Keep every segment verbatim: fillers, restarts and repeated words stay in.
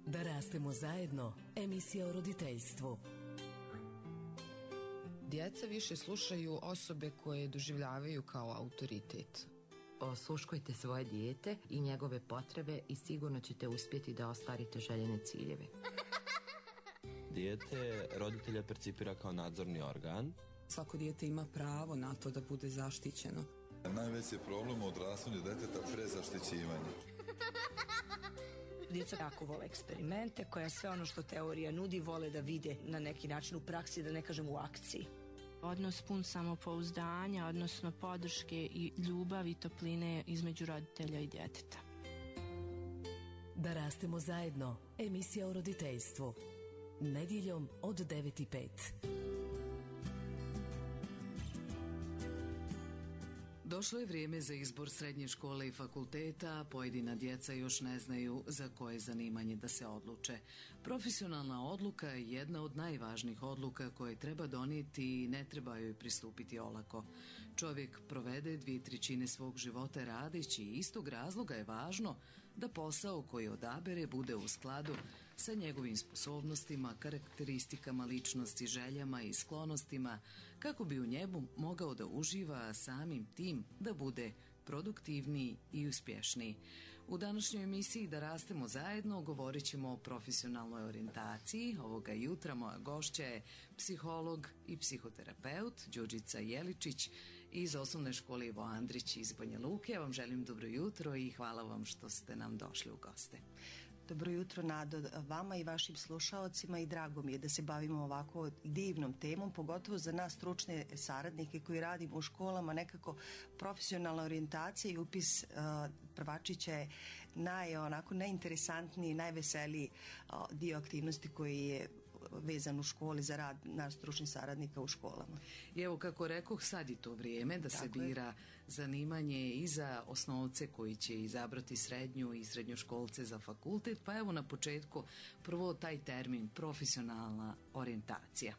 Da rastemo zajedno, emisija o roditeljstvu. Djeca više slušaju osobe koje doživljavaju kao autoritet. Osluškujte svoje dijete i njegove potrebe i sigurno ćete uspjeti da ostvarite željene ciljeve. Dijete roditelja percipira kao nadzorni organ. Svako dijete ima pravo na to da bude zaštićeno. Najveći je problem u odrastanju djeteta prezaštićivanje. Djeca jako vole eksperimente, koja sve ono što teorija nudi vole da vide na neki način u praksi, da ne kažem u akciji. Odnos pun samopouzdanja, odnosno podrške i ljubavi i topline između roditelja i djeteta. Da rastemo zajedno, emisija o roditeljstvu. Nedjeljom od devet i pet. Došlo je vrijeme za izbor srednje škole i fakulteta, pojedina djeca još ne znaju za koje zanimanje da se odluče. Profesionalna odluka je jedna od najvažnijih odluka koje treba donijeti i ne treba joj pristupiti olako. Čovjek provede dvije trećine svog života radeći i istog razloga je važno da posao koji odabere bude u skladu sa njegovim sposobnostima, karakteristikama ličnosti, željama i sklonostima, kako bi u njemu mogao da uživa, a samim tim da bude produktivniji i uspješniji. U današnjoj emisiji Da rastemo zajedno govorit ćemo o profesionalnoj orijentaciji. Ovoga jutra moja gošća je psiholog i psihoterapeut Đurđica Jeličić iz osnovne škole Ivo Andrić iz Banja Luke. Ja vam želim dobro jutro i hvala vam što ste nam došli u goste. Dobro jutro, Nado, vama i vašim slušaocima, i drago mi je da se bavimo ovako divnom temom, pogotovo za nas stručne saradnike koji radimo u školama. Nekako profesionalna orijentacija i upis uh, prvačića je naj, onako, najinteresantniji, najveseliji uh, dio aktivnosti koji je vezan u školi za rad nas stručnih saradnika u školama. I evo, kako rekoh, sad je to vrijeme da Tako se bira je. zanimanje i za osnovce koji će izabrati srednju i srednjoškolce za fakultet, pa evo na početku prvo taj termin profesionalna orijentacija.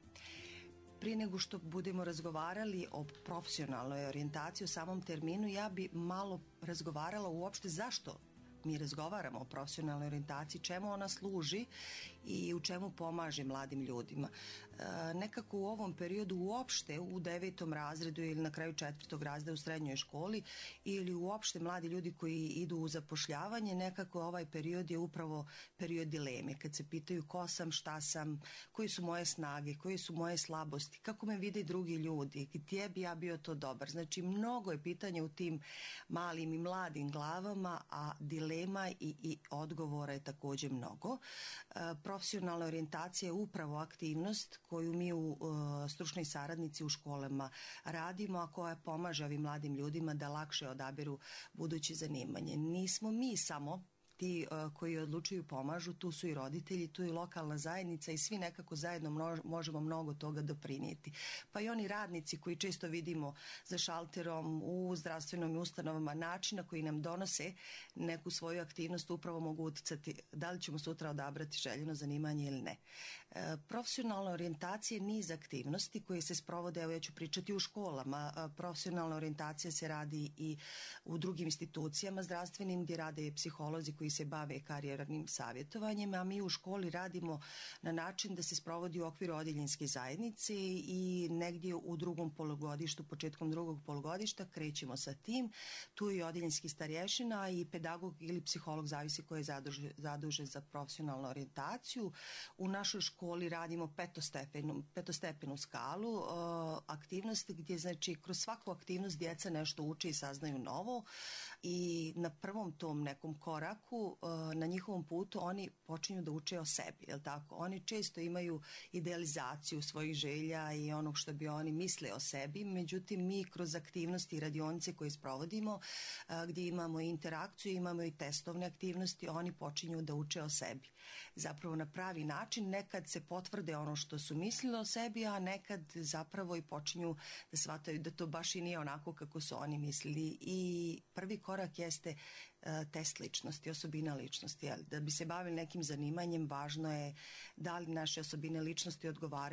Prije nego što budemo razgovarali o profesionalnoj orijentaciji, o samom terminu, ja bi malo razgovarala uopšte zašto mi razgovaramo o profesionalnoj orijentaciji, čemu ona služi i u čemu pomaže mladim ljudima. E, nekako u ovom periodu uopšte u devetom razredu ili na kraju četvrtog razreda u srednjoj školi ili uopšte mladi ljudi koji idu u zapošljavanje, nekako ovaj period je upravo period dileme, kad se pitaju ko sam, šta sam, koji su moje snage, koje su moje slabosti, kako me vide drugi ljudi, gdje bi ja bio to dobar. Znači, mnogo je pitanja u tim malim i mladim glavama, a dileme I, i odgovora je također mnogo. E, profesionalna orijentacija je upravo aktivnost koju mi u e, stručnoj saradnici u školama radimo, a koja pomaže ovim mladim ljudima da lakše odaberu buduće zanimanje. Nismo mi samo ti uh, koji odlučuju pomažu, tu su i roditelji, tu i lokalna zajednica i svi nekako zajedno mno, možemo mnogo toga doprinijeti. Pa i oni radnici koji često vidimo za šalterom u zdravstvenom ustanovama, načina koji nam donose neku svoju aktivnost upravo mogu utjecati da li ćemo sutra odabrati željeno zanimanje ili ne. E, profesionalna orijentacija je niz aktivnosti koje se sprovode, evo ja ću pričati u školama. E, profesionalna orijentacija se radi i u drugim institucijama zdravstvenim gdje rade psiholozi koji se bave karijernim savjetovanjem, a mi u školi radimo na način da se sprovodi u okviru odjeljenske zajednice i negdje u drugom polugodištu, početkom drugog polugodišta krećemo sa tim. Tu je odjeljenski starješina i pedagog ili psiholog, zavisi ko je zadužen, zadužen za profesionalnu orijentaciju. U našoj školi radimo petostepenu, petostepenu skalu uh, aktivnosti gdje, znači, kroz svaku aktivnost djeca nešto uče i saznaju novo i na prvom tom nekom koraku na njihovom putu oni počinju da uče o sebi, jel tako? Oni često imaju idealizaciju svojih želja i onog što bi oni misle o sebi, međutim mi kroz aktivnosti i radionice koje sprovodimo, gdje imamo i interakciju, imamo i testovne aktivnosti, oni počinju da uče o sebi. Zapravo na pravi način, nekad se potvrde ono što su mislili o sebi, a nekad zapravo i počinju da shvataju da to baš i nije onako kako su oni mislili. I prvi korak jeste test ličnosti, osobina ličnosti. Da bi se bavili nekim zanimanjem, važno je da li naše osobine ličnosti odgovaraju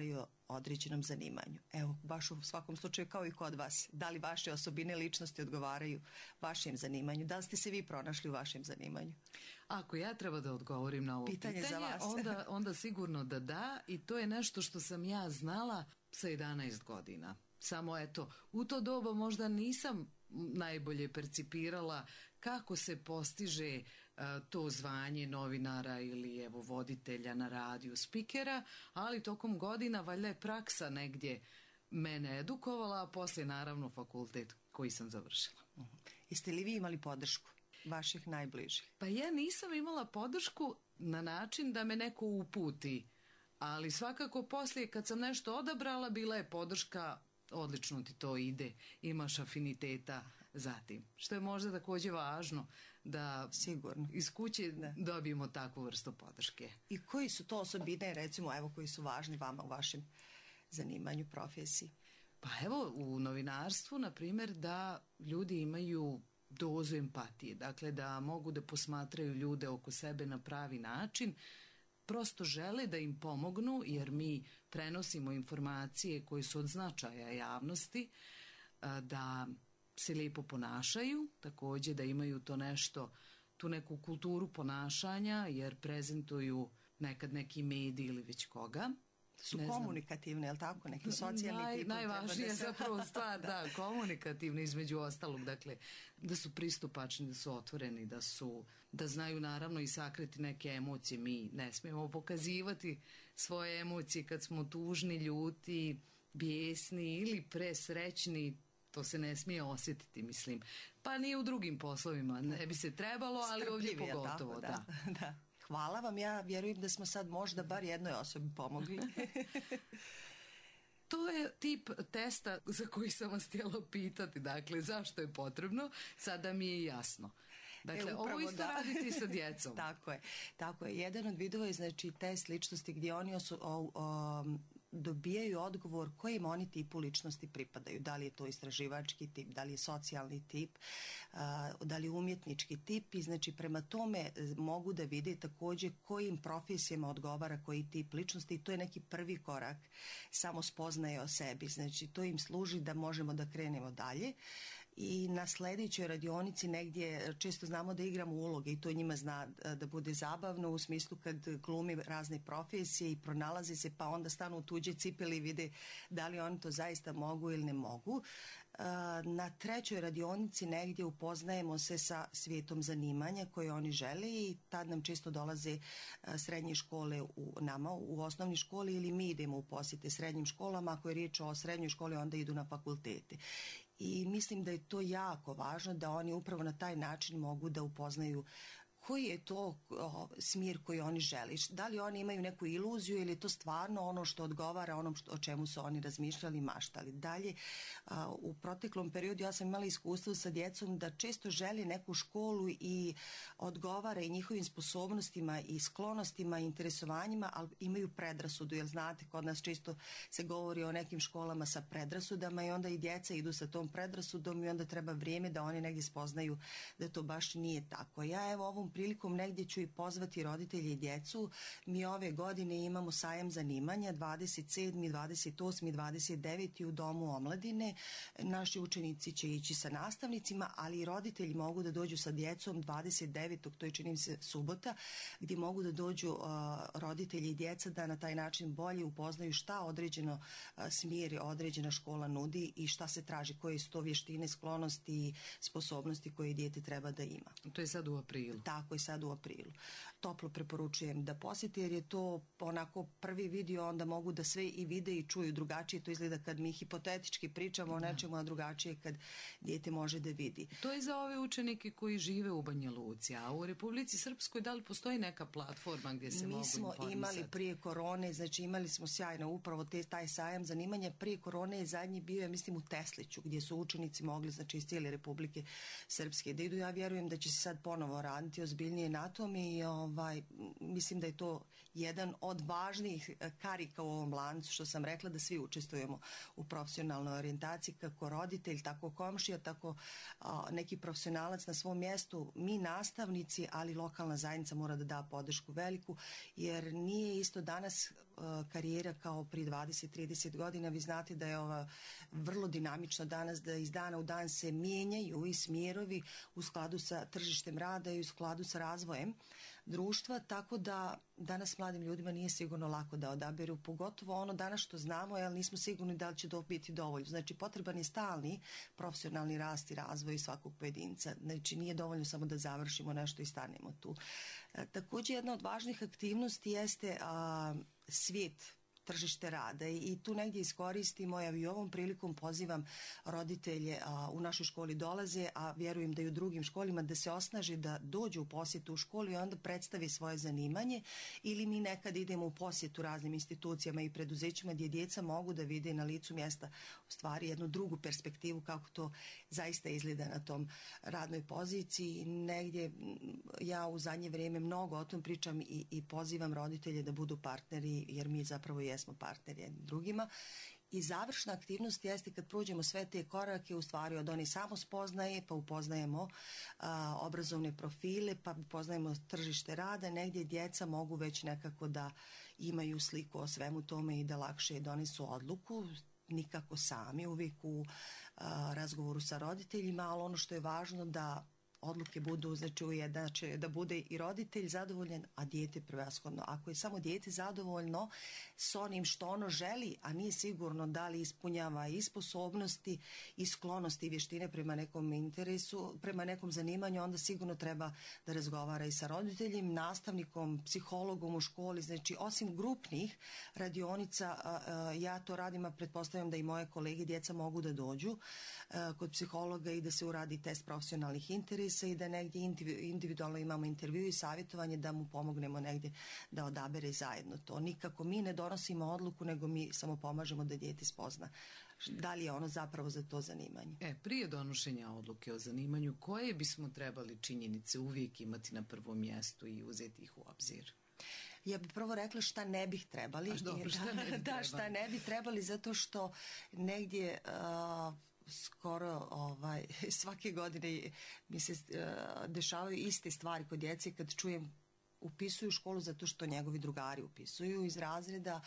određenom zanimanju. Evo, baš u svakom slučaju kao i kod vas. Da li vaše osobine ličnosti odgovaraju vašem zanimanju? Da li ste se vi pronašli u vašem zanimanju? Ako ja treba da odgovorim na ovo pitanje, pitanje za vas. onda, onda sigurno da da, i to je nešto što sam ja znala sa jedanaest godina. Samo eto, u to doba možda nisam najbolje percipirala kako se postiže uh, to zvanje novinara ili evo voditelja na radiju, spikera, ali tokom godina valjda je praksa negdje mene edukovala, a poslije naravno fakultet koji sam završila. Uh-huh. Jeste li vi imali podršku vaših najbližih? Pa ja nisam imala podršku na način da me neko uputi, ali svakako poslije kad sam nešto odabrala bila je podrška: odlično ti to ide, imaš afiniteta za tim. Što je možda također važno da sigurno iz kuće da dobijemo takvu vrstu podrške. I koji su to osobine, recimo, evo, koji su važni vama u vašem zanimanju, profesiji? Pa evo, u novinarstvu, na primjer, da ljudi imaju dozu empatije, dakle da mogu da posmatraju ljude oko sebe na pravi način, prosto žele da im pomognu, jer mi prenosimo informacije koje su od značaja javnosti, da se lijepo ponašaju, također da imaju to nešto, tu neku kulturu ponašanja, jer prezentuju nekad neki mediji ili već koga. Su komunikativne, je li tako? Neki socijalni Naj, tip. Najvažnija da se... zapravo stvar, da. da, komunikativni između ostalog, dakle, da su pristupačni, da su otvoreni, da su, da znaju naravno i sakriti neke emocije. Mi ne smijemo pokazivati svoje emocije kad smo tužni, ljuti, bijesni ili presrećni, to se ne smije osjetiti, mislim. Pa ni u drugim poslovima ne bi se trebalo, ali ovdje pogotovo, tako, da. da. da. Hvala vam, ja vjerujem da smo sad možda bar jednoj osobi pomogli. To je tip testa za koji sam vas htjela pitati, dakle, zašto je potrebno, sada mi je jasno. Dakle, e, ovo isto da. raditi sa djecom. Tako je, tako je. Jedan od vidova je, znači, test ličnosti gdje oni osu, o, o, dobijaju odgovor kojim oni tipu ličnosti pripadaju. Da li je to istraživački tip, da li je socijalni tip, a, da li je umjetnički tip, i znači prema tome mogu da vide također kojim profesijama odgovara koji tip ličnosti, i to je neki prvi korak samo spoznaje o sebi. Znači to im služi da možemo da krenemo dalje. I na sljedećoj radionici negdje često znamo da igramo uloge i to njima zna da bude zabavno, u smislu kad glumi razne profesije i pronalazi se, pa onda stanu u tuđe cipele i vide da li oni to zaista mogu ili ne mogu. Na trećoj radionici negdje upoznajemo se sa svijetom zanimanja koje oni žele, i tad nam često dolaze srednje škole u nama u osnovnoj školi, ili mi idemo u posjete srednjim školama. Ako je riječ o srednjoj školi, onda idu na fakultete. I mislim da je to jako važno da oni upravo na taj način mogu da upoznaju koji je to o, smjer koji oni žele. Da li oni imaju neku iluziju ili je to stvarno ono što odgovara onom što, o čemu su oni razmišljali i maštali. Dalje, a, u proteklom periodu ja sam imala iskustvo sa djecom da često žele neku školu i odgovara i njihovim sposobnostima i sklonostima i interesovanjima, ali imaju predrasudu, jer znate, kod nas često se govori o nekim školama sa predrasudama i onda i djeca idu sa tom predrasudom i onda treba vrijeme da oni negdje spoznaju da to baš nije tako. Ja evo ovom prilikom negdje ću i pozvati roditelje i djecu. Mi ove godine imamo sajam zanimanja dvadeset sedmi, dvadeset osmi, dvadeset deveti u Domu omladine. Naši učenici će ići sa nastavnicima, ali i roditelji mogu da dođu sa djecom dvadeset devetog to je čini mi se subota, gdje mogu da dođu uh, roditelji i djeca da na taj način bolje upoznaju šta određeno uh, smjer, određena škola nudi i šta se traži, koje su to vještine, sklonosti i sposobnosti koje dijete treba da ima. To je sad u aprilu. Tako je sad u aprilu. Toplo preporučujem da posjeti, jer je to onako prvi video, onda mogu da sve i vide i čuju drugačije. To izgleda kad mi hipotetički pričamo o nečemu, a drugačije kad dijete može da vidi. To je za ove učenike koji žive u Banja Luci, a u Republici Srpskoj da li postoji neka platforma gdje se mi mogu smo informisati? Imali prije korone, znači imali smo sjajno upravo te, taj sajam zanimanja. Prije korone je zadnji bio, ja mislim, u Tesliću, gdje su učenici mogli, znači iz cijele Republike Srpske da idu. Ja vjerujem da će se sad ponovo raditi ozbiljnije na tom i ovaj, mislim da je to jedan od važnijih karika u ovom lancu, što sam rekla, da svi učestvujemo u profesionalnoj orijentaciji, kako roditelj, tako komšija, tako a, neki profesionalac na svom mjestu, mi nastavnici, ali lokalna zajednica mora da da podršku veliku, jer nije isto danas karijera kao prije dvadeset do trideset godina. Vi znate da je ova vrlo dinamično danas, da iz dana u dan se mijenjaju i smjerovi u skladu sa tržištem rada i u skladu sa razvojem društva, tako da danas mladim ljudima nije sigurno lako da odaberu, pogotovo ono danas što znamo, jer nismo sigurni da li će to biti dovoljno. Znači potreban je stalni profesionalni rast i razvoj svakog pojedinca. Znači nije dovoljno samo da završimo nešto i stanemo tu. E, također jedna od važnih aktivnosti jeste a, svijet, tržište rada i tu negdje iskoristimo, ja i ovom prilikom pozivam roditelje a, u našoj školi dolaze, a vjerujem da i u drugim školima, da se osnaže da dođu u posjetu u školu i onda predstavi svoje zanimanje, ili mi nekad idemo u posjetu raznim institucijama i preduzećima gdje djeca mogu da vide na licu mjesta u stvari jednu drugu perspektivu kako to zaista izgleda na tom radnoj poziciji. Negdje ja u zadnje vrijeme mnogo o tom pričam i, i pozivam roditelje da budu partneri, jer mi zapravo jesmo partneri jednim drugima. I završna aktivnost jeste kad prođemo sve te korake, u stvari od one samospoznaje, pa upoznajemo a, obrazovne profile, pa upoznajemo tržište rada, negdje djeca mogu već nekako da imaju sliku o svemu tome i da lakše donesu odluku, nikako sami, uvijek u a, razgovoru sa roditeljima, ali ono što je važno da odluke budu, znači ujednače, da bude i roditelj zadovoljan, a dijete prevashodno. Ako je samo dijete zadovoljno s onim što ono želi, a nije sigurno da li ispunjava i sposobnosti i sklonosti i vještine prema nekom interesu, prema nekom zanimanju, onda sigurno treba da razgovara i sa roditeljem, nastavnikom, psihologom u školi. Znači, osim grupnih radionica, ja to radim, a pretpostavljam da i moje kolege djeca mogu da dođu kod psihologa i da se uradi test profesionalnih interesa i da negdje individualno imamo intervju i savjetovanje da mu pomognemo negdje da odabere zajedno to. Nikako mi ne donosimo odluku, nego mi samo pomažemo da dijete spozna da li je ono zapravo za to zanimanje. E, prije donošenja odluke o zanimanju, koje bismo trebali činjenice uvijek imati na prvom mjestu i uzeti ih u obzir? Ja bih prvo rekla šta ne bih trebali. Dobro, šta ne bi trebali? Da, šta ne bi trebali, zato što negdje uh, skoro ovaj, svake godine mi se uh, dešavaju iste stvari kod djece kad čujem upisuju školu zato što njegovi drugari upisuju iz razreda,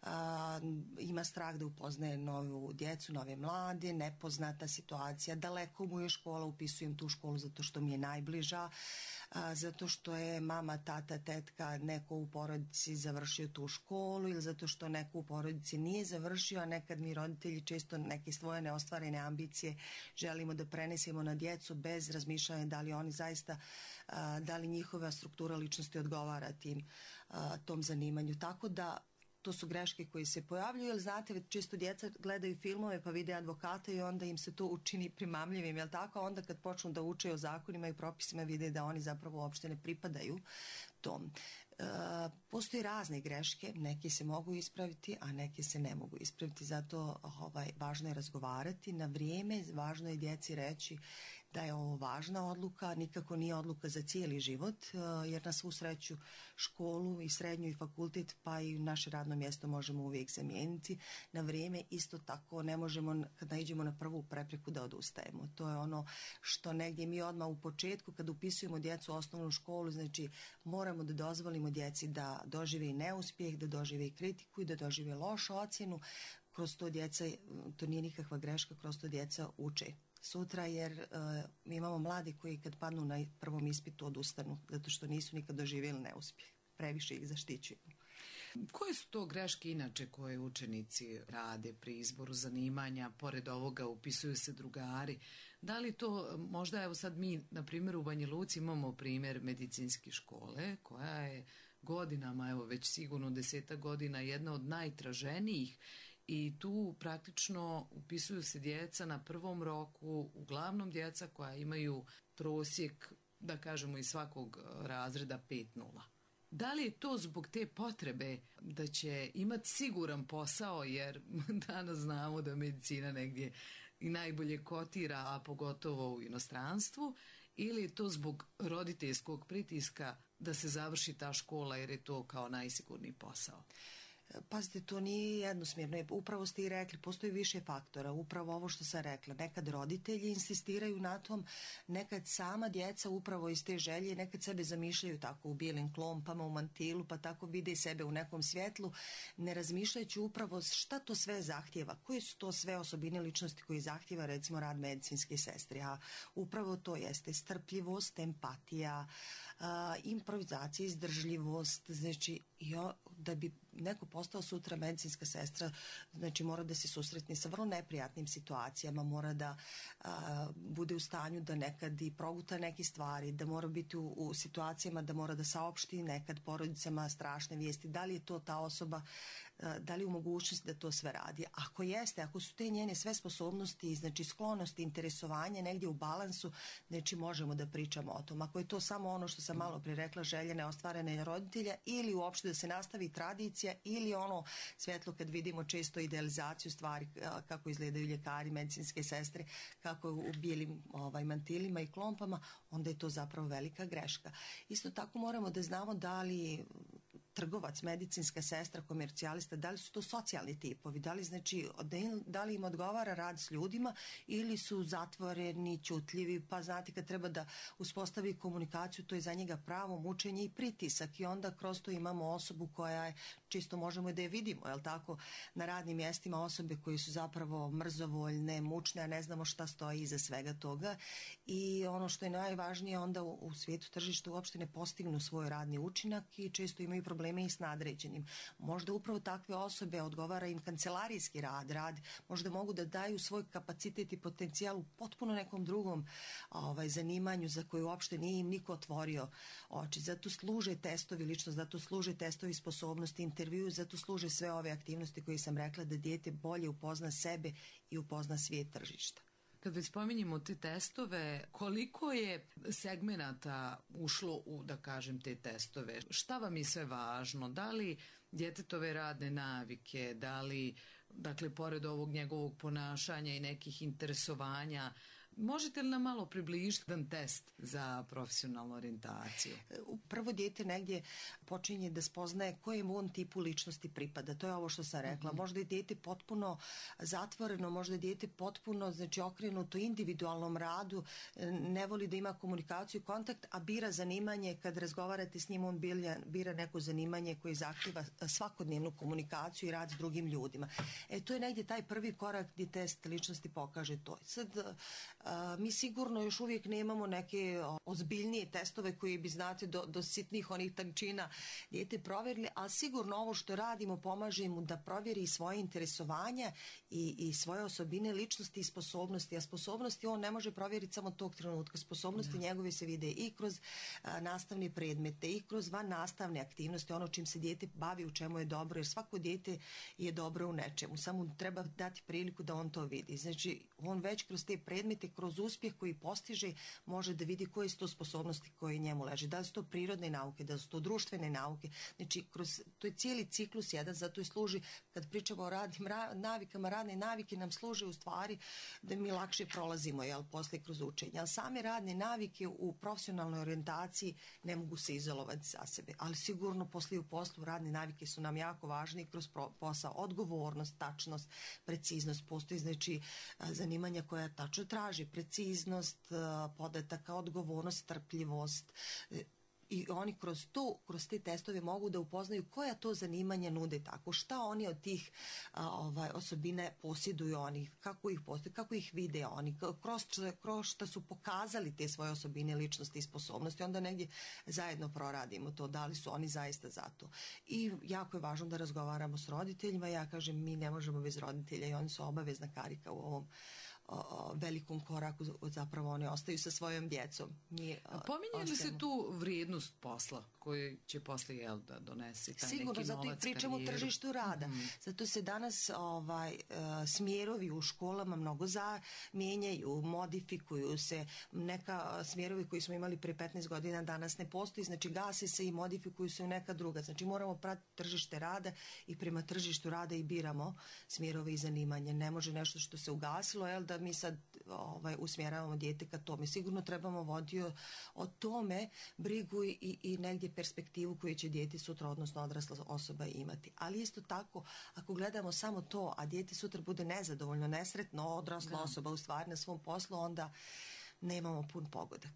a, ima strah da upoznaje novu djecu, nove mlade, nepoznata situacija, daleko mu je škola, upisujem tu školu zato što mi je najbliža, a, zato što je mama, tata, tetka, neko u porodici završio tu školu ili zato što neko u porodici nije završio, a nekad mi roditelji često neke svoje neostvarene ambicije želimo da prenesemo na djecu bez razmišljanja da li oni zaista, a, da li njihova struktura ličnosti odgovara tim, a, tom zanimanju. Tako da to su greške koje se pojavljuju, jer znate, često djeca gledaju filmove pa vide advokata i onda im se to učini primamljivim, jel tako? Onda kad počnu da uče o zakonima i propisima vide da oni zapravo uopšte ne pripadaju tom. E, postoji razne greške, neke se mogu ispraviti, a neke se ne mogu ispraviti, zato ovaj, važno je razgovarati na vrijeme, važno je djeci reći da je ovo važna odluka, nikako nije odluka za cijeli život, jer na svu sreću školu i srednju i fakultet pa i naše radno mjesto možemo uvijek zamijeniti na vrijeme. Isto tako ne možemo kad naiđemo na prvu prepreku da odustajemo. To je ono što negdje mi odmah u početku kad upisujemo djecu u osnovnu školu, znači moramo da dozvolimo djeci da dožive i neuspjeh, da dožive i kritiku i da dožive lošu ocjenu. Kroz to djeca, to nije nikakva greška, kroz to djeca uče sutra, jer uh, mi imamo mladi koji kad padnu na prvom ispitu odustanu, zato što nisu nikad doživjeli neuspjeh. Previše ih zaštićuju. Koje su to greške inače koje učenici rade pri izboru zanimanja? Pored ovoga upisuju se drugari. Da li to, možda evo sad mi, na primjer u Banja Luci imamo primjer medicinske škole koja je godinama, evo već sigurno deseta godina, jedna od najtraženijih. I tu praktično upisuju se djeca na prvom roku, uglavnom djeca koja imaju prosjek, da kažemo iz svakog razreda pet nula. Da li je to zbog te potrebe da će imati siguran posao, jer danas znamo da medicina negdje i najbolje kotira, a pogotovo u inostranstvu, ili je to zbog roditeljskog pritiska da se završi ta škola jer je to kao najsigurniji posao? Pazite, to nije jednosmjerno. Upravo ste i rekli, postoji više faktora. Upravo ovo što sam rekla. Nekad roditelji insistiraju na tom, nekad sama djeca upravo iz te želje, nekad sebe zamišljaju tako u bijelim klompama, u mantilu, pa tako vide sebe u nekom svjetlu, ne razmišljajući upravo šta to sve zahtjeva. Koje su to sve osobine ličnosti koje zahtjeva recimo rad medicinske sestre? A upravo to jeste strpljivost, empatija, Uh, improvizacija, izdržljivost, znači i o, da bi neko postao sutra medicinska sestra, znači mora da se susretne sa vrlo neprijatnim situacijama, mora da uh, bude u stanju da nekad i proguta neke stvari, da mora biti u, u situacijama da mora da saopšti nekad porodicama strašne vijesti, da li je to ta osoba, uh, da li je u mogućnosti da to sve radi. Ako jeste, ako su te njene sve sposobnosti, znači sklonosti, interesovanje negdje u balansu, znači možemo da pričamo o tom. Ako je to samo ono što sam malo prije rekla, želje neostvarene roditelja, ili uopšte da se nastavi tradicija, ili ono svjetlo kad vidimo često idealizaciju stvari kako izgledaju ljekari, medicinske sestre, kako u bijelim ovaj, mantilima i klompama, onda je to zapravo velika greška. Isto tako moramo da znamo da li trgovac, medicinska sestra, komercijalista, da li su to socijalni tipovi, da li, znači, da li im odgovara rad s ljudima ili su zatvoreni, ćutljivi, pa znate kad treba da uspostavi komunikaciju, to je za njega pravo mučenje i pritisak i onda kroz to imamo osobu koja je, čisto možemo da je vidimo, jel tako, na radnim mjestima osobe koje su zapravo mrzovoljne, mučne, a ne znamo šta stoji iza svega toga i ono što je najvažnije onda u, u svijetu tržišta uopšte ne postignu svoj radni učinak i često imaju probleme i s nadređenim. Možda upravo takve osobe odgovara im kancelarijski rad, rad, možda mogu da daju svoj kapacitet i potencijal u potpuno nekom drugom ovaj, zanimanju za koje uopšte nije im niko otvorio oči. Zato služe testovi ličnost, zato služe testovi sposobnosti, intervju, zato služe sve ove aktivnosti koje sam rekla da dijete bolje upozna sebe i upozna svijet tržišta. Kad već spominjemo te testove, koliko je segmenata ušlo u, da kažem, te testove? Šta vam je sve važno? Da li djetetove radne navike, da li, dakle, pored ovog njegovog ponašanja i nekih interesovanja, možete li nam malo približiti jedan test za profesionalnu orijentaciju? Prvo dijete negdje počinje da spoznaje kojem on tipu ličnosti pripada. To je ovo što sam rekla. Mm-hmm. Možda je dijete potpuno zatvoreno, možda je dijete potpuno, znači, okrenuto individualnom radu, ne voli da ima komunikaciju, kontakt, a bira zanimanje. Kad razgovarate s njim, on bira, bira neko zanimanje koje zahtjeva svakodnevnu komunikaciju i rad s drugim ljudima. E, to je negdje taj prvi korak gdje test ličnosti pokaže to. Sad, Uh, mi sigurno još uvijek nemamo neke ozbiljnije testove koji bi, znate, do, do sitnih onih tančina dijete provjerili, ali sigurno ovo što radimo pomaže mu da provjeri svoje interesovanja i, i svoje osobine ličnosti i sposobnosti, a sposobnosti on ne može provjeriti samo tog trenutka. Sposobnosti ne. njegove se vide i kroz uh, nastavne predmete i kroz van nastavne aktivnosti, ono čim se dijete bavi, u čemu je dobro, jer svako dijete je dobro u nečemu, samo treba dati priliku da on to vidi. Znači, on već kroz te predmete, kroz uspjeh koji postiže, može da vidi koje su to sposobnosti koje njemu leže. Da li su to prirodne nauke, da li su to društvene nauke. Znači, kroz, to je cijeli ciklus jedan, zato i služi, kad pričamo o radnim navikama, radne navike nam služe u stvari da mi lakše prolazimo, jel, poslije kroz učenje. Ali same radne navike u profesionalnoj orijentaciji ne mogu se izolovati za sebe. Ali sigurno poslije u poslu radne navike su nam jako važni kroz posao. Odgovornost, tačnost, preciznost. Postoji, znači, zanimanja koja tačno traži preciznost podataka, odgovornost, strpljivost i oni kroz to, kroz te testove mogu da upoznaju koja to zanimanja nude tako, šta oni od tih a, ovaj, osobine posjeduju oni, kako ih posjeduju, kako ih vide oni, kroz, kroz šta su pokazali te svoje osobine, ličnosti i sposobnosti, onda negdje zajedno proradimo to, da li su oni zaista za to. I jako je važno da razgovaramo s roditeljima, ja kažem mi ne možemo bez roditelja i oni su obavezna karika u ovom o velikom koraku, zapravo oni ostaju sa svojom djecom. Pominje li se tu vrijednost posla koji će posle, jel, da donesi taj sigurno, neki novac, zato i pričamo o tržištu rada. Mm-hmm. Zato se danas ovaj, smjerovi u školama mnogo mijenjaju, modifikuju se. Neka smjerovi koji smo imali pre petnaest godina danas ne postoji, znači gase se i modifikuju se u neka druga. Znači moramo pratiti tržište rada i prema tržištu rada i biramo smjerove i zanimanje. Ne može nešto što se ugasilo, jel, da da mi sad ovaj, usmjeravamo dijete ka tome. Sigurno trebamo voditi o tome brigu i, i negdje perspektivu koju će dijete sutra, odnosno odrasla osoba imati. Ali isto tako, ako gledamo samo to, a dijete sutra bude nezadovoljno, nesretno, odrasla da. osoba u stvari na svom poslu, onda nemamo pun pogodak.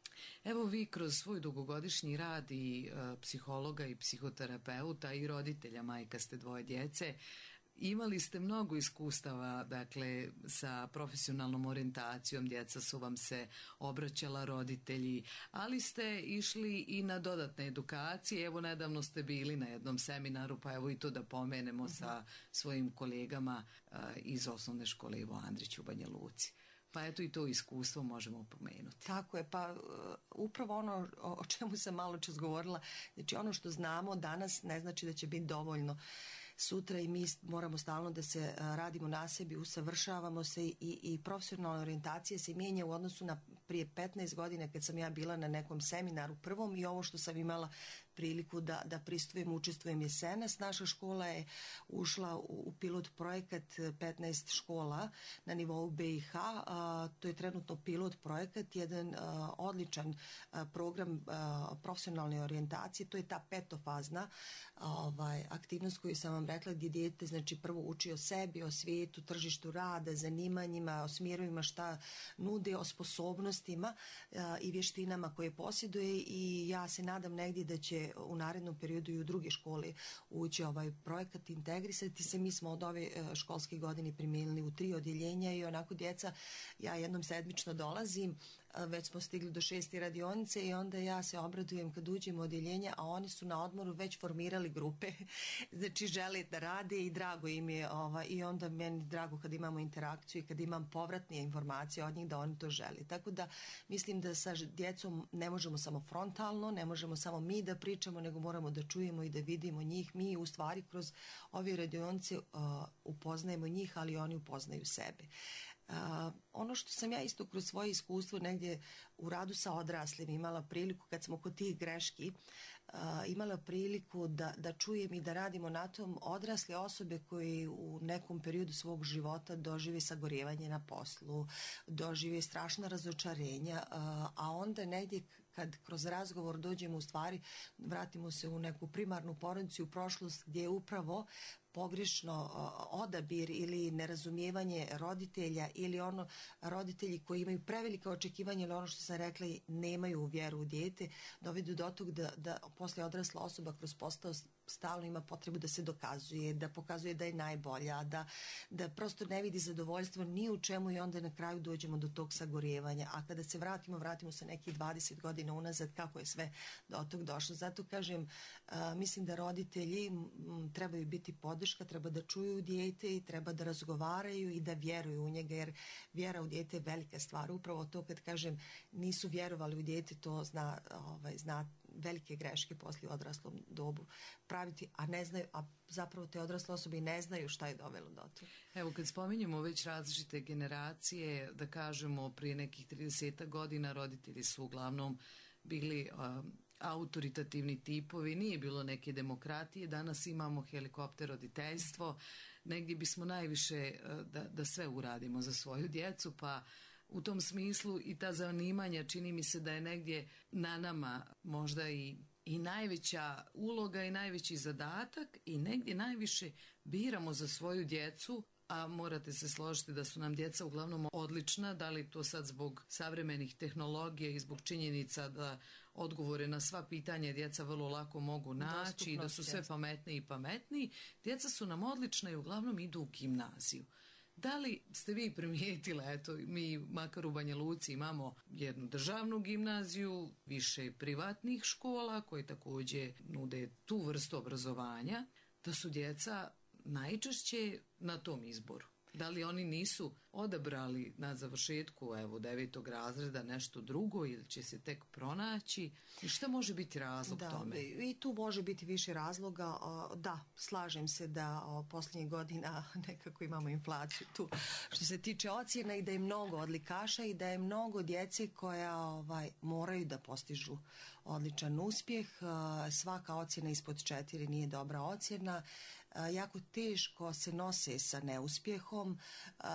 Evo vi kroz svoj dugogodišnji rad i e, psihologa i psihoterapeuta i roditelja, majka ste dvoje djece, imali ste mnogo iskustava, dakle, sa profesionalnom orijentacijom, djeca su vam se obraćala, roditelji, ali ste išli i na dodatne edukacije. Evo, nedavno ste bili na jednom seminaru, pa evo i to da pomenemo uh-huh. sa svojim kolegama uh, iz osnovne škole Ivo Andrić u Banja Luci. Pa eto i to iskustvo možemo pomenuti. Tako je, pa uh, upravo ono o čemu sam malo čas govorila, znači ono što znamo danas ne znači da će biti dovoljno sutra i mi moramo stalno da se radimo na sebi, usavršavamo se i, i profesionalna orijentacija se mijenja u odnosu na prije petnaest godina kad sam ja bila na nekom seminaru prvom i ovo što sam imala priliku da, da pristupujem, učestvujem jesenas. Naša škola je ušla u, u pilot projekat petnaest škola na nivou B i H. A, to je trenutno pilot projekat, jedan a, odličan a, program a, profesionalne orijentacije. To je ta petofazna ovaj, aktivnost koju sam vam rekla, gdje dijete znači prvo uči o sebi, o svijetu, tržištu rada, zanimanjima, o smjerovima šta nude, o sposobnostima a, i vještinama koje posjeduje i ja se nadam negdje da će u narednom periodu i u druge škole ući ovaj projekat, integrisati se. Mi smo od ove školske godine primijenili u tri odjeljenja i onako djeca, ja jednom sedmično dolazim, već smo stigli do šeste radionice i onda ja se obradujem kad uđem u odjeljenja, a oni su na odmoru već formirali grupe, znači žele da rade i drago im je ova, i onda meni drago kad imamo interakciju i kad imam povratne informacije od njih da oni to žele. Tako da mislim da sa djecom ne možemo samo frontalno, ne možemo samo mi da pričamo, nego moramo da čujemo i da vidimo njih. Mi u stvari kroz ove radionice uh, upoznajemo njih, ali oni upoznaju sebe. Uh, ono što sam ja isto kroz svoje iskustvo negdje u radu sa odraslim imala priliku, kad smo kod tih greški, uh, imala priliku da, da čujem i da radimo na tom odrasle osobe koji u nekom periodu svog života dožive sagorjevanje na poslu, dožive strašna razočarenja, uh, a onda negdje kad kroz razgovor dođemo u stvari, vratimo se u neku primarnu porodicu, u prošlost gdje je upravo pogrešno odabir ili nerazumijevanje roditelja ili ono roditelji koji imaju prevelike očekivanja ili ono što sam rekla nemaju vjeru u dijete, dovedu do tog da, da poslije odrasla osoba kroz postao stalno ima potrebu da se dokazuje, da pokazuje da je najbolja, da, da prosto ne vidi zadovoljstvo ni u čemu i onda na kraju dođemo do tog sagorjevanja. A kada se vratimo, vratimo se nekih dvadeset godina unazad kako je sve do tog došlo. Zato kažem, a, mislim da roditelji m, trebaju biti podrška, treba da čuju dijete i treba da razgovaraju i da vjeruju u njega, jer vjera u dijete je velika stvar. Upravo to kad kažem nisu vjerovali u dijete, to zna, ovaj, zna velike greške poslije odraslom dobu praviti, a ne znaju, a zapravo te odrasle osobe ne znaju šta je dovelo do toga. Evo, kad spominjemo već različite generacije, da kažemo prije nekih trideset godina roditelji su uglavnom bili um, autoritativni tipovi, nije bilo neke demokratije, danas imamo helikopter roditeljstvo, negdje bismo najviše uh, da, da sve uradimo za svoju djecu, pa u tom smislu i ta zanimanja čini mi se da je negdje na nama možda i, i najveća uloga i najveći zadatak i negdje najviše biramo za svoju djecu, a morate se složiti da su nam djeca uglavnom odlična, da li to sad zbog savremenih tehnologija i zbog činjenica da odgovore na sva pitanja djeca vrlo lako mogu naći i da su sve pametniji i pametniji. Djeca su nam odlična i uglavnom idu u gimnaziju. Da li ste vi primijetili, eto, mi makar u Banja Luci imamo jednu državnu gimnaziju, više privatnih škola koje također nude tu vrstu obrazovanja, da su djeca najčešće na tom izboru? Da li oni nisu odabrali na završetku evo devetog razreda nešto drugo ili će se tek pronaći? I šta može biti razlog da, tome? I tu može biti više razloga. Da, slažem se da posljednjih godina nekako imamo inflaciju tu što se tiče ocjena i da je mnogo odlikaša i da je mnogo djece koja ovaj, moraju da postižu odličan uspjeh. Svaka ocjena ispod četiri nije dobra ocjena. Jako teško se nose sa neuspjehom. Roditelji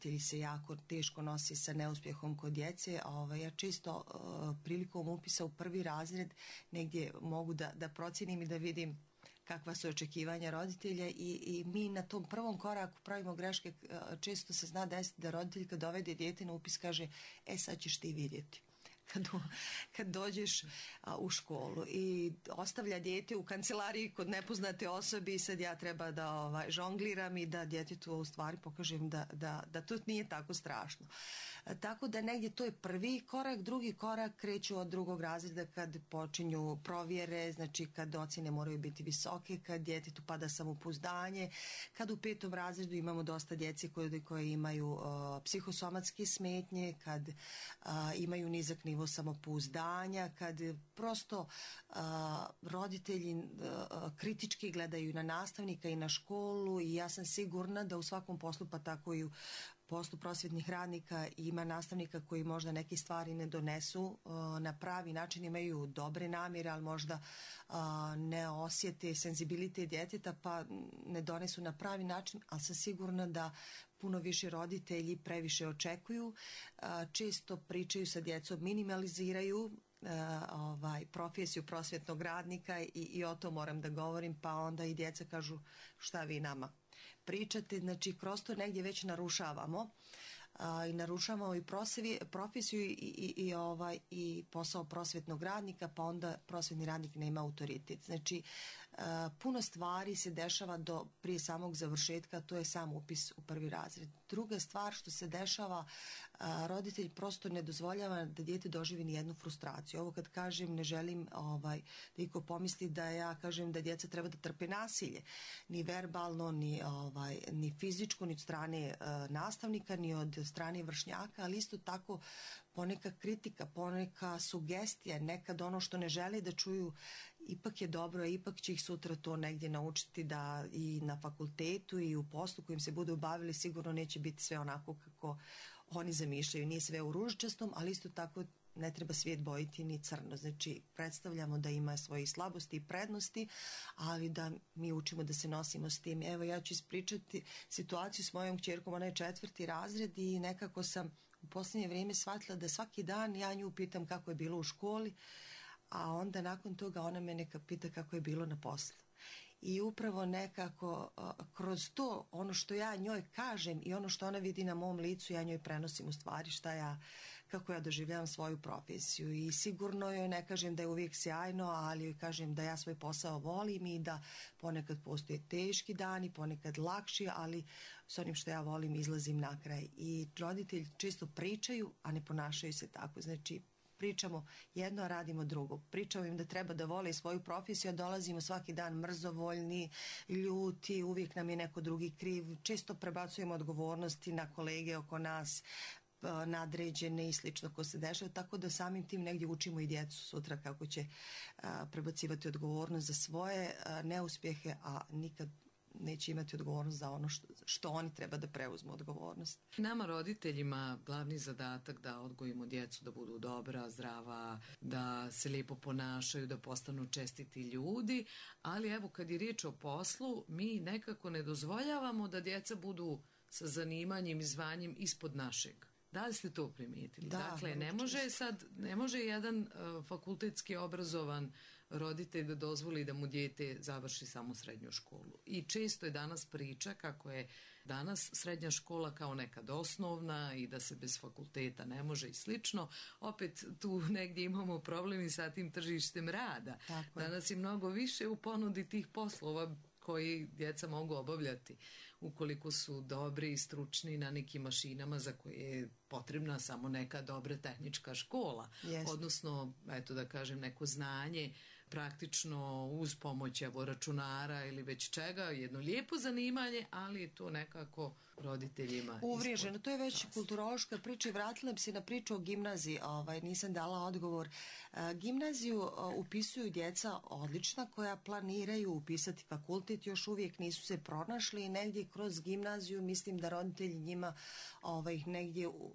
roditelji se jako teško nosi sa neuspjehom kod djece. Ovaj, ja čisto uh, prilikom upisa u prvi razred negdje mogu da, da procijenim i da vidim kakva su očekivanja roditelja i, i mi na tom prvom koraku pravimo greške. Često se zna desiti da roditelj kad dovede dijete na upis kaže e sad ćeš ti vidjeti. Kad, kad dođeš a, u školu i ostavlja dijete u kancelariji kod nepoznate osobe i sad ja treba da ovaj, žongliram i da djetetu u stvari pokažem da, da, da to nije tako strašno. A, tako da negdje to je prvi korak, drugi korak kreću od drugog razreda kad počinju provjere, znači kad ocjene moraju biti visoke, kad djetetu pada samopouzdanje, kad u petom razredu imamo dosta djece koje, koje imaju uh, psihosomatske smetnje, kad uh, imaju nizak nivo samopouzdanja, kad prosto uh, roditelji uh, kritički gledaju na nastavnika i na školu i ja sam sigurna da u svakom poslu, pa tako i u poslu prosvjetnih radnika ima nastavnika koji možda neke stvari ne donesu uh, na pravi način, imaju dobre namjere, ali možda uh, ne osjete senzibilitet djeteta pa ne donesu na pravi način, ali sam sigurna da puno više roditelji previše očekuju, uh, često pričaju sa djecom, minimaliziraju Uh, ovaj, profesiju prosvjetnog radnika i, i o to moram da govorim, pa onda i djeca kažu šta vi nama pričate, znači kroz to negdje već narušavamo a, i narušavamo i prosevi, profesiju i, i, i, ovaj, i posao prosvjetnog radnika, pa onda prosvjetni radnik nema autoritet. Znači a, puno stvari se dešava do prije samog završetka, to je sam upis u prvi razred. Druga stvar što se dešava, a, roditelj prosto ne dozvoljava da dijete doživi ni jednu frustraciju. Ovo kad kažem ne želim ovaj, da iko pomisli da ja kažem da djeca treba da trpe nasilje, ni verbalno, ni, ovaj, ni fizičko, ni od strane a, nastavnika, ni od strane vršnjaka, ali isto tako poneka kritika, poneka sugestija, nekad ono što ne žele da čuju ipak je dobro, ipak će ih sutra to negdje naučiti da i na fakultetu i u poslu kojim se budu bavili sigurno neće biti sve onako kako oni zamišljaju. Nije sve u ružičastom, ali isto tako ne treba svijet bojiti ni crno. Znači predstavljamo da ima svoje slabosti i prednosti, ali da mi učimo da se nosimo s tim. Evo ja ću ispričati situaciju s mojom kćerkom, ona je četvrti razred i nekako sam u posljednje vrijeme shvatila da svaki dan ja nju pitam kako je bilo u školi, a onda nakon toga ona me neka pita kako je bilo na poslu. I upravo nekako uh, kroz to ono što ja njoj kažem i ono što ona vidi na mom licu, ja njoj prenosim u stvari šta ja, kako ja doživljavam svoju profesiju. I sigurno joj ne kažem da je uvijek sjajno, ali joj kažem da ja svoj posao volim i da ponekad postoje teški dani, ponekad lakši, ali s onim što ja volim izlazim na kraj. I roditelji često pričaju, a ne ponašaju se tako. Znači pričamo jedno, a radimo drugo. Pričamo im da treba da vole svoju profesiju, a dolazimo svaki dan mrzovoljni, ljuti, uvijek nam je neko drugi kriv. Često prebacujemo odgovornosti na kolege oko nas, nadređene i slično ko se dešava, tako da samim tim negdje učimo i djecu sutra kako će a, prebacivati odgovornost za svoje a, neuspjehe, a nikad neće imati odgovornost za ono što, što oni treba da preuzmu odgovornost. Nama roditeljima glavni zadatak da odgojimo djecu da budu dobra, zdrava, da se lijepo ponašaju, da postanu čestiti ljudi, ali evo kad je riječ o poslu, mi nekako ne dozvoljavamo da djeca budu sa zanimanjem i zvanjem ispod našeg. Da li ste to primijetili? Da, dakle, ne može sad, ne može jedan uh, fakultetski obrazovan roditelj da dozvoli da mu dijete završi samo srednju školu. I često je danas priča kako je danas srednja škola kao nekad osnovna i da se bez fakulteta ne može i slično. Opet tu negdje imamo problem i sa tim tržištem rada. Tako je. Danas je mnogo više u ponudi tih poslova koji djeca mogu obavljati ukoliko su dobri i stručni na nekim mašinama za koje je potrebna samo neka dobra tehnička škola. Yes. Odnosno, eto da kažem, neko znanje praktično uz pomoć evo računara ili već čega, jedno lijepo zanimanje, ali je to nekako roditeljima uvriježeno. To je već kulturološka priča i vratila bi se na priču o gimnaziji. Ovaj, nisam dala odgovor. E, gimnaziju o, upisuju djeca odlična koja planiraju upisati fakultet, još uvijek nisu se pronašli i negdje kroz gimnaziju mislim da roditelji njima ovaj, negdje uh,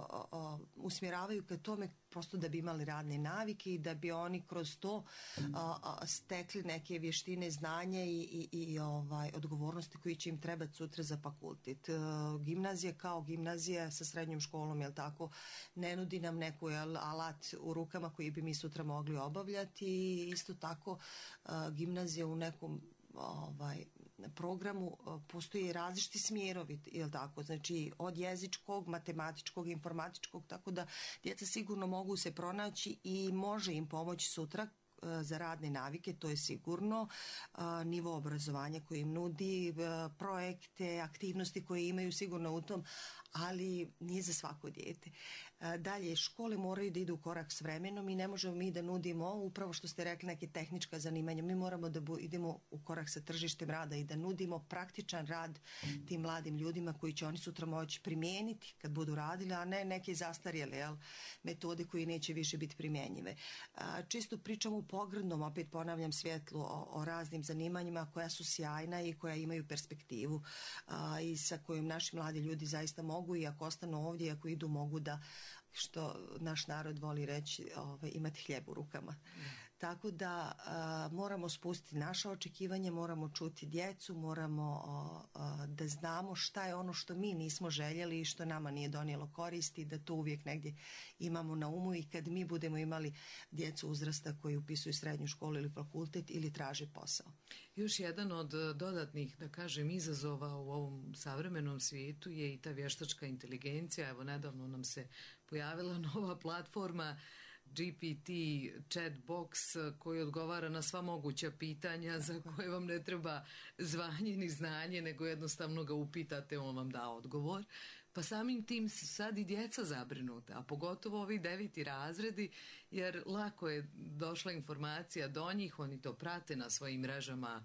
uh, usmjeravaju ka tome prosto da bi imali radne navike i da bi oni kroz to uh, uh, stekli neke vještine, znanje i, i, i ovaj, odgovornosti koji će im trebati sutra za fakultet. Uh, gimnazija kao gimnazija sa srednjom školom, jel tako, ne nudi nam neku jel, alat u rukama koji bi mi sutra mogli obavljati i isto tako uh, gimnazija u nekom ovaj, programu postoje različiti smjerovi, jel tako, znači od jezičkog, matematičkog, informatičkog, tako da djeca sigurno mogu se pronaći i može im pomoći sutra za radne navike, to je sigurno, nivo obrazovanja koji im nudi, projekte, aktivnosti koje imaju sigurno u tom, ali nije za svako dijete. Dalje, škole moraju da idu u korak s vremenom i ne možemo mi da nudimo, upravo što ste rekli, neke tehnička zanimanja. Mi moramo da bu, idemo u korak sa tržištem rada i da nudimo praktičan rad tim mladim ljudima koji će oni sutra moći primijeniti kad budu radili, a ne neke zastarjele jel, metode koje neće više biti primjenjive. Čisto pričamo u pogrdnom, opet ponavljam, svjetlu o, o raznim zanimanjima koja su sjajna i koja imaju perspektivu a, i sa kojom naši mladi ljudi zaista mogu i ako ostanu ovdje i ako idu mogu da, što naš narod voli reći, ovaj, imati hljeb u rukama. Mm. Tako da a, moramo spustiti naše očekivanje, moramo čuti djecu, moramo a, a, da znamo šta je ono što mi nismo željeli i što nama nije donijelo koristi, da to uvijek negdje imamo na umu i kad mi budemo imali djecu uzrasta koji upisuju srednju školu ili fakultet ili traže posao. Još jedan od dodatnih, da kažem, izazova u ovom savremenom svijetu je i ta vještačka inteligencija. Evo, nedavno nam se pojavila nova platforma G P T chat box koji odgovara na sva moguća pitanja za koje vam ne treba zvanje ni znanje, nego jednostavno ga upitate, on vam da odgovor. Pa samim tim sad i djeca zabrinuta, a pogotovo ovi deveti razredi, jer lako je došla informacija do njih, oni to prate na svojim mrežama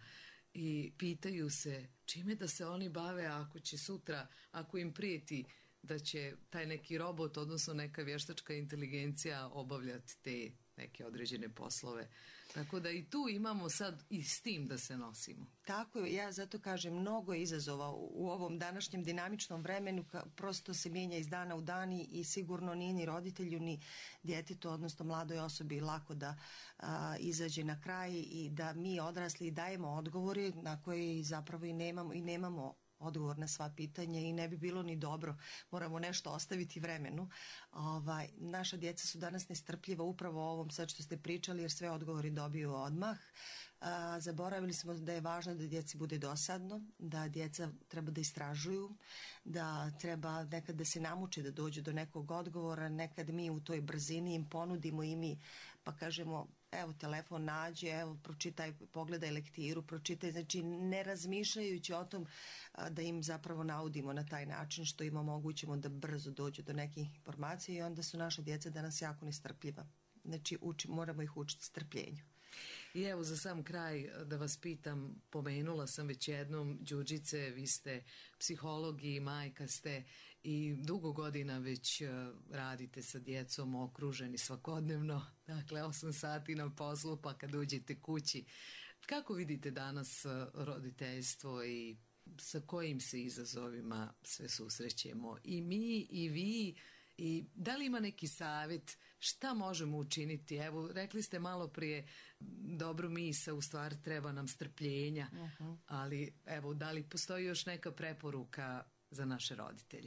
i pitaju se čime da se oni bave ako će sutra, ako im prijeti da će taj neki robot, odnosno neka vještačka inteligencija obavljati te neke određene poslove. Tako da i tu imamo sad i s tim da se nosimo. Tako je, ja zato kažem, mnogo je izazova u ovom današnjem dinamičnom vremenu, prosto se mijenja iz dana u dan i sigurno nije ni roditelju ni djetetu, odnosno mladoj osobi lako da a, izađe na kraj i da mi odrasli dajemo odgovore na koje zapravo i nemamo i nemamo odgovor na sva pitanja i ne bi bilo ni dobro. Moramo nešto ostaviti vremenu. Ovaj, naša djeca su danas nestrpljiva upravo o ovom sad što ste pričali jer sve odgovori dobiju odmah. A, zaboravili smo da je važno da djeci bude dosadno, da djeca treba da istražuju, da treba nekad da se namuče da dođu do nekog odgovora, nekad mi u toj brzini im ponudimo i mi pa kažemo evo telefon nađi, evo pročitaj, pogledaj lektiru, pročitaj, znači ne razmišljajući o tom a, da im zapravo naudimo na taj način što im omogućimo da brzo dođu do nekih informacija i onda su naša djeca danas jako nestrpljiva. Znači uči, moramo ih učiti strpljenju. I evo za sam kraj da vas pitam, pomenula sam već jednom, Đurđice, vi ste psiholog i majka ste i dugo godina već radite sa djecom, okruženi svakodnevno, dakle osam sati na poslu pa kad uđete kući. Kako vidite danas roditeljstvo i sa kojim se izazovima sve susrećemo i mi i vi? I da li ima neki savjet šta možemo učiniti? Evo, rekli ste malo prije dobru misao, u stvari treba nam strpljenja, uh-huh. ali evo, da li postoji još neka preporuka za naše roditelje?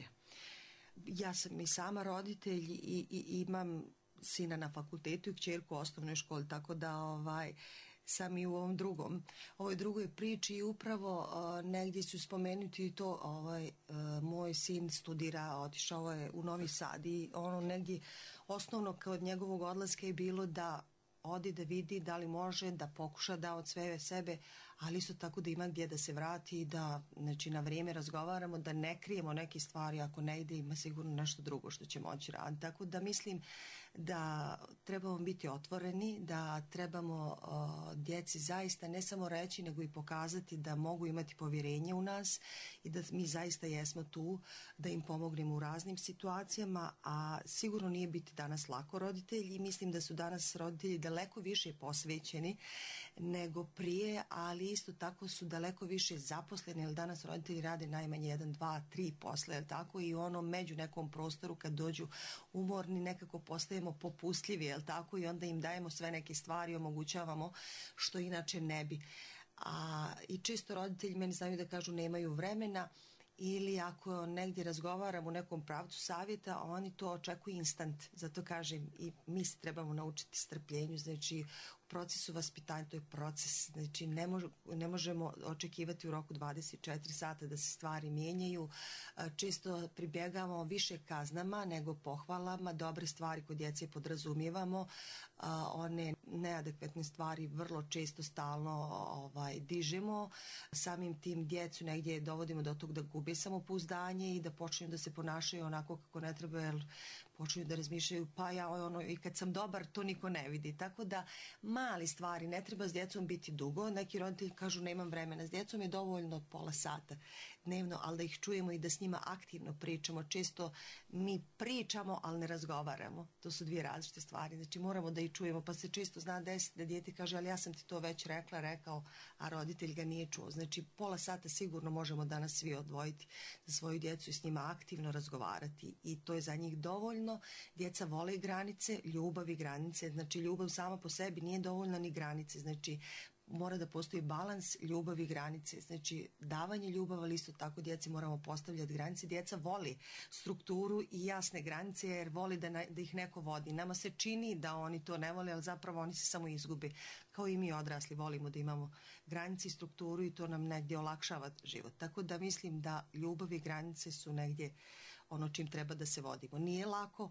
Ja sam i sama roditelj i, i imam sina na fakultetu i kćerku u osnovnoj školi, tako da ovaj sam i u ovom drugom, ovoj drugoj priči i upravo uh, negdje ću spomenuti i to, ovaj, uh, moj sin studira, otišao je u Novi Sad i ono negdje osnovno kod njegovog odlaska je bilo da odi da vidi da li može, da pokuša da od sve sebe, ali isto tako da ima gdje da se vrati i da znači, na vrijeme razgovaramo, da ne krijemo neke stvari, ako ne ide ima sigurno nešto drugo što će moći raditi. Tako da mislim da trebamo biti otvoreni, da trebamo uh, djeci zaista ne samo reći nego i pokazati da mogu imati povjerenje u nas i da mi zaista jesmo tu da im pomognemo u raznim situacijama, a sigurno nije biti danas lako roditelj i mislim da su danas roditelji daleko više posvećeni nego prije, ali isto tako su daleko više zaposleni, jer danas roditelji rade najmanje jedan, dva, tri posla, jel tako, i u onom među nekom prostoru kad dođu umorni nekako postajemo popustljivi, jel tako, i onda im dajemo sve neke stvari, omogućavamo što inače ne bi. A, i često roditelji meni znaju da kažu nemaju vremena, ili ako negdje razgovaram u nekom pravcu savjeta, oni to očekuju instant. Zato kažem, i mi se trebamo naučiti strpljenju, znači u procesu vaspitanja, to je proces, znači ne, mož, ne možemo očekivati u roku dvadeset četiri sata da se stvari mijenjaju. Često pribjegamo više kaznama nego pohvalama, dobre stvari kod djece podrazumijevamo, one neadekvatne stvari vrlo često stalno ovaj, dižemo, samim tim djecu negdje dovodimo do tog da gube samopouzdanje i da počinju da se ponašaju onako kako ne treba, jer počinju da razmišljaju pa ja ono, i kad sam dobar to niko ne vidi. Tako da mali stvari, ne treba s djecom biti dugo. Neki roditelji kažu nemam vremena, s djecom je dovoljno pola sata dnevno, ali da ih čujemo i da s njima aktivno pričamo. Često mi pričamo, ali ne razgovaramo. To su dvije različite stvari. Znači moramo da ih čujemo, pa se često zna desiti da dijete kaže ali ja sam ti to već rekla, rekao, a roditelj ga nije čuo. Znači pola sata sigurno možemo danas svi odvojiti za svoju djecu i s njima aktivno razgovarati i to je za njih dovoljno. Djeca vole granice, ljubav i granice, znači ljubav sama po sebi nije dovoljna ni granice, znači mora da postoji balans ljubavi i granice, znači davanje ljubav, ali isto tako djeci moramo postavljati granice. Djeca voli strukturu i jasne granice jer voli da, na, da ih neko vodi. Nama se čini da oni to ne vole, ali zapravo oni se samo izgube. Kao i mi odrasli volimo da imamo granice i strukturu i to nam negdje olakšava život. Tako da mislim da ljubav i granice su negdje ono čim treba da se vodimo. Nije lako,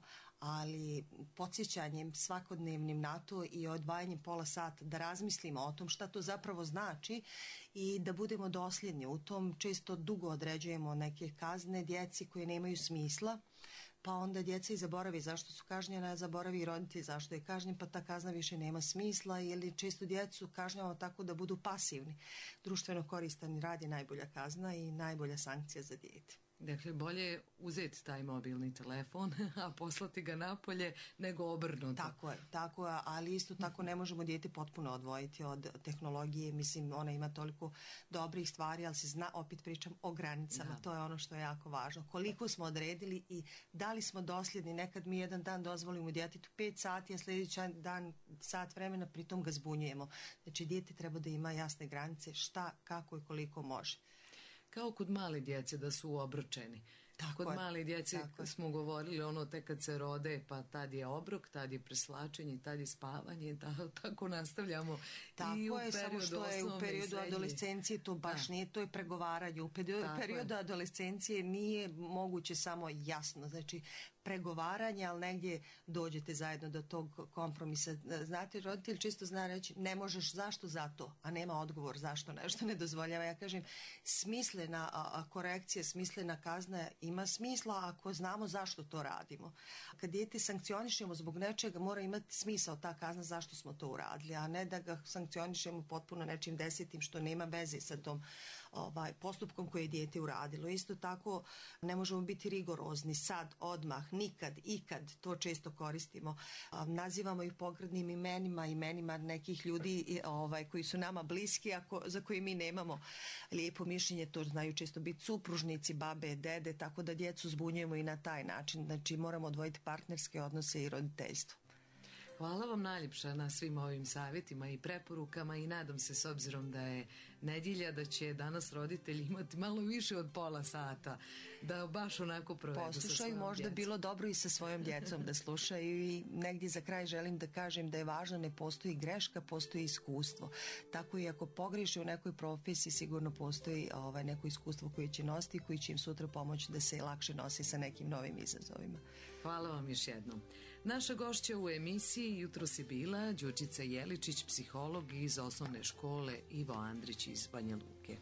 ali podsjećanjem svakodnevnim na to i odvajanjem pola sata da razmislimo o tom šta to zapravo znači i da budemo dosljedni u tom. Često dugo određujemo neke kazne djeci koje nemaju smisla, pa onda djeca i zaboravi zašto su kažnjena, a zaboravi i roditelj zašto je kažnjen, pa ta kazna više nema smisla, ili često djecu kažnjavamo tako da budu pasivni. Društveno koristan rad je najbolja kazna i najbolja sankcija za dijete. Dakle, bolje je uzeti taj mobilni telefon, a poslati ga napolje, nego obrnuto. Tako je, tako je, ali isto tako ne možemo dijete potpuno odvojiti od tehnologije. Mislim, ona ima toliko dobrih stvari, ali se zna, opet pričam o granicama. Da. To je ono što je jako važno. Koliko smo odredili i da li smo dosljedni. Nekad mi jedan dan dozvolimo djetetu pet sati, a sljedeći dan sat vremena, pritom ga zbunjujemo. Znači, dijete treba da ima jasne granice, šta, kako i koliko može. Kao kod male djece da su obročeni. Tako kod je, male djece smo govorili ono tek kad se rode, pa tad je obrok, tad je preslačenje, tad je spavanje, tako, tako nastavljamo. Tako i u je, samo što je u periodu adolescencije to baš da. Nije, to je pregovaranje. U periodu, periodu adolescencije nije moguće samo jasno, znači pregovaranje, ali negdje dođete zajedno do tog kompromisa. Znate, roditelj čisto zna reći ne možeš, zašto zato, a nema odgovor zašto nešto ne dozvoljava. Ja kažem, smislena a, a korekcija, smislena kazna ima smisla ako znamo zašto to radimo. Kad dijete sankcionišemo zbog nečega, mora imati smisao ta kazna zašto smo to uradili, a ne da ga sankcionišemo potpuno nečim desetim što nema veze sa tom ovaj, postupkom koje je dijete uradilo. Isto tako ne možemo biti rigorozni sad, odmah, nikad, ikad, to često koristimo. Nazivamo ih pogrdnim imenima, imenima nekih ljudi ovaj, koji su nama bliski, a ko, za koje mi nemamo lijepo mišljenje, to znaju često biti supružnici, babe, dede, tako da djecu zbunjujemo i na taj način. Znači moramo odvojiti partnerske odnose i roditeljstvo. Hvala vam najljepša na svim ovim savjetima i preporukama i nadam se, s obzirom da je nedjelja, da će danas roditelji imati malo više od pola sata da baš onako provedu sa svojom djecom. Možda bilo dobro i sa svojom djecom da slušaju i negdje za kraj želim da kažem da je važno, ne postoji greška, postoji iskustvo. Tako i ako pogreše u nekoj profesiji, sigurno postoji ovaj, neko iskustvo koje će nositi i koji će im sutra pomoći da se lakše nosi sa nekim novim izazovima. Hvala vam još jednom. Naša gošća u emisiji jutros je bila Đurđica Jeličić, psiholog iz osnovne škole Ivo Andrić iz Banja Luke.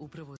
upravo